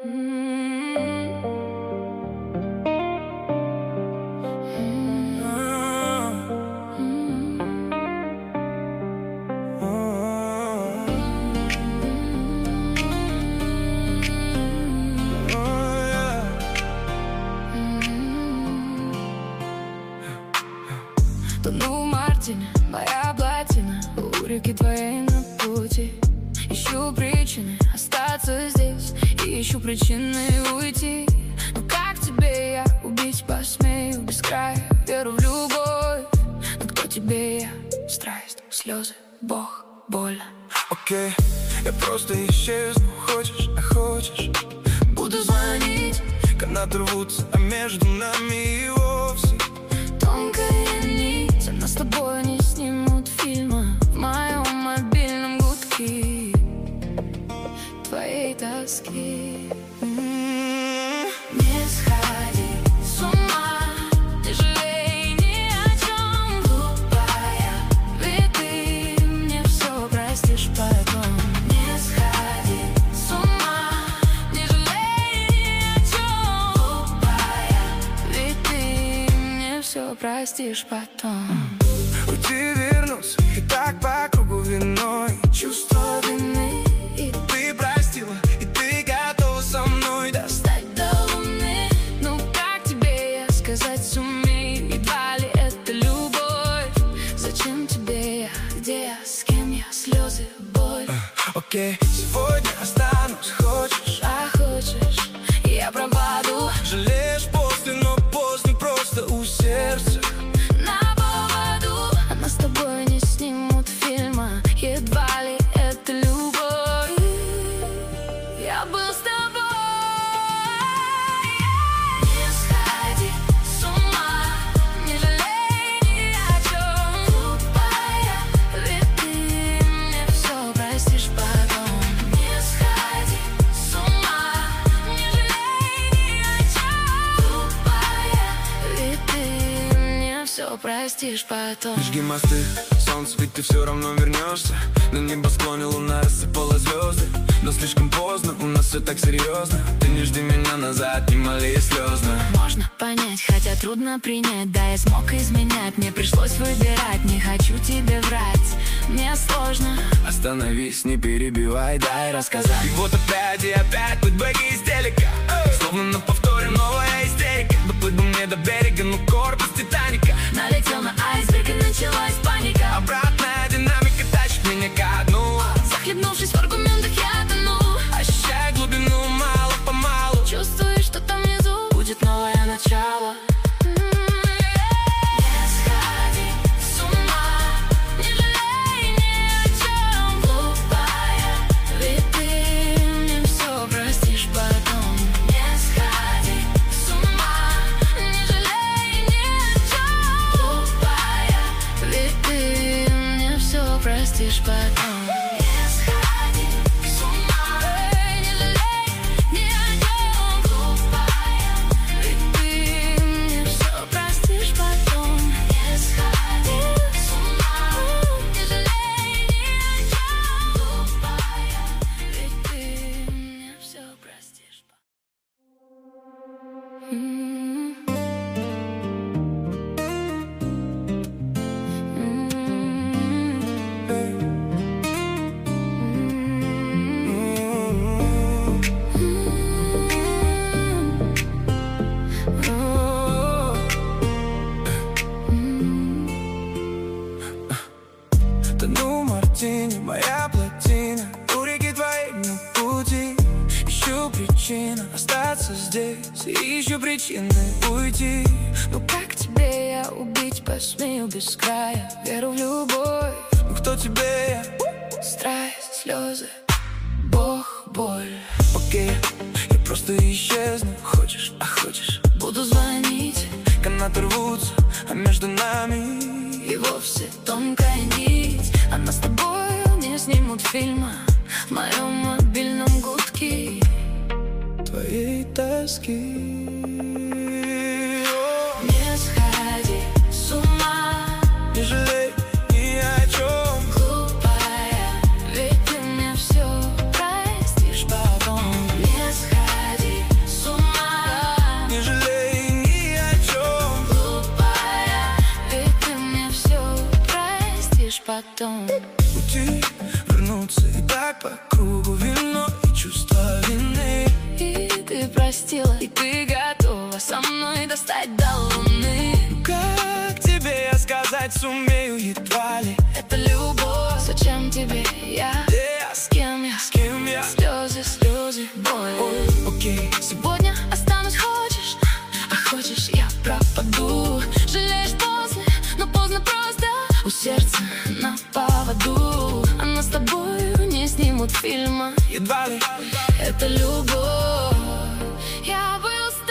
Тону в Мартине, моя плотина, у реки твоей на пути. Ищу причины остаться здесь и ищу причины уйти. Но как тебе я убить посмею без края? Веру в любовь, но кто тебе я? Страсть, слезы, Бог, боль. Окей, я просто исчезну, хочешь, а хочешь Буду звонить, канаты рвутся, а между нами и вовсе тонкая нить. А нас с тобой не снимут фильма в моем мобильном гудке твоей тоски. Не сходи с ума, не жалей ни о чем, глупая, ведь ты мне все простишь потом. Не сходи с ума, не жалей ни о чем, глупая, ведь ты мне все простишь потом. уйти, вернуться, и так по кругу виной. Чувство вины, и Ты простила, и ты готова со мной достать до луны. Ну как тебе я сказать сумею? Едва ли это любовь? Зачем тебе я? Где я? С кем я? Слезы, боль. Окей, сегодня останусь, хочешь, А хочешь, я пропаду жалеешь после, но поздно, просто у сердца на поводу. А нас с тобой не снимут фильма, едва ли это любовь. Я был с тобой. Не сходи с ума, не жалей ни о чем, глупая, ведь ты мне все простишь потом. Не сходи с ума, не жалей ни о чем, глупая, ведь ты мне все простишь потом. Жги мосты, солнце, ведь ты все равно вернешься. На небосклоне луна рассыпала звезды, но слишком поздно, у нас все так серьезно. Ты не жди меня назад, не моли слезно. Можно понять, хотя трудно принять. Да, я смог изменять, мне пришлось выбирать. Не хочу тебе врать, мне сложно. Остановись, не перебивай, дай рассказать. И вот опять и опять плыть бэги из телека, словно на повторе новая истерика. Доплыть бы мне до берега, но корпус Титаника Налетел на айсберг и началась паника. Обратная динамика тащит меня ко дну. Захлебнувшись в аргументах, я тону. Ощущая глубину мало-помалу. Чувствуешь, что там внизу будет новое начало. Не сходи с ума, не жалей ни о чем, глупая, ведь ты мне все простишь потом. Не сходи с ума, не жалей ни о чем, глупая, ведь ты мне все простишь потом. Не сходи с ума, не жалей ни о чем, глупая, ведь ты мне все простишь потом. Не сходи с ума, не жалей ни о чем, глупая, ведь ты мне все простишь Тону в Мартине, моя плотина, у реки твоей на пути. Ищу причину остаться здесь и ищу причины уйти. Ну как тебе я убить посмею без края? Веру в любовь, Ну кто тебе я? страсть, слезы, Бог, боль. Окей, я просто исчезну, хочешь, а хочешь Буду звонить, канаты рвутся, а между нами и вовсе тонкая нить. А нас с тобою не снимут фильма в моем мобильном гудке твоей тоски. Не сходи с ума, Не жалей ни о чем, глупая, ведь ты мне все простишь потом. Не сходи потом. Пути вернуться и так по кругу, вино и чувство вины. И ты простила, и ты готова со мной достать до луны. Как тебе я сказать сумею, едва ли Это любовь, зачем тебе я? С кем я? Слезы, слезы, боль. Окей, Сегодня останусь, хочешь, а хочешь я пропаду. Жалеешь после, но поздно просто. У сердца на поводу, а нас с тобою не снимут фильма. едва ли Это любовь. Я был с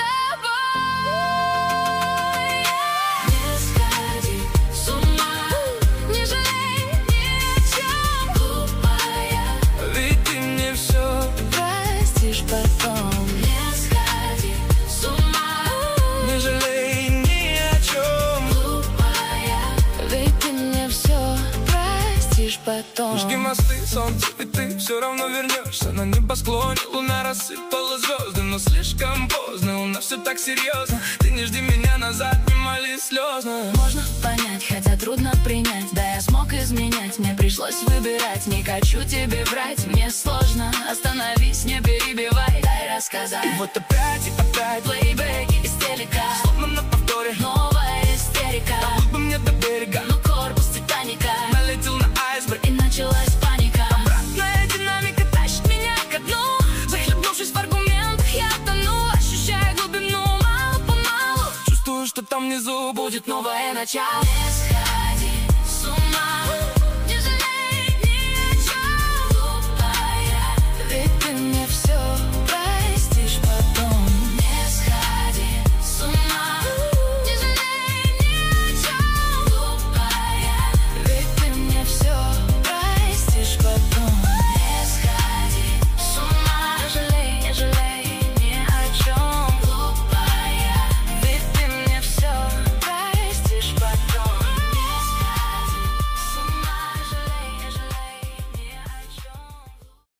тобой. Не сходи с ума, не жалей ни о чем, глупая. ведь ты мне все. Простишь потом. Не сходи с ума, Не жалей ни о чем. глупая. Ведь ты мне все простишь потом. Жги мосты, солнце, ведь ты все равно вернешься. На небосклоне луна рассыпала звезды, но слишком поздно, у нас все так серьезно. Ты не жди меня назад, не моли слезно. Можно понять, хотя трудно принять. Да, я смог изменять, мне пришлось выбирать. Не хочу тебе врать, мне сложно. Остановись, не перебивай, дай рассказать. И вот опять и опять Плейбэки из телека, словно на повторе. новая истерика. Доплыл бы мне до берега, Но корпус Титаника, налетел на айсберг. и началась паника. Обратная динамика Тащит меня ко дну, захлебнувшись в аргументах, я тону. Ощущая глубину, мало-помалу чувствую, что там внизу будет будет новое начало.